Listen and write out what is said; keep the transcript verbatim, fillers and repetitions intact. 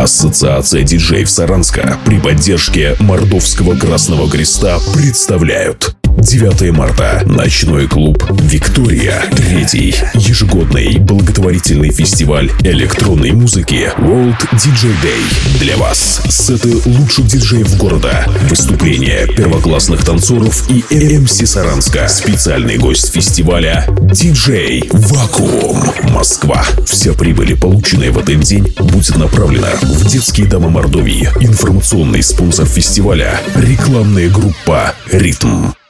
Ассоциация диджеев Саранска при поддержке Мордовского Красного Креста представляют девятое марта. Ночной клуб «Виктория». Третий ежегодный благотворительный фестиваль электронной музыки World ди джей Day. Для вас сеты лучших диджеев города, выступления первоклассных танцоров и эм си Саранска. Специальный гость фестиваля диджей Вакуум, Москва. Вся прибыль, полученная в этот день, будет направлена в детские дома Мордовии. Информационный спонсор фестиваля — рекламная группа «Ритм».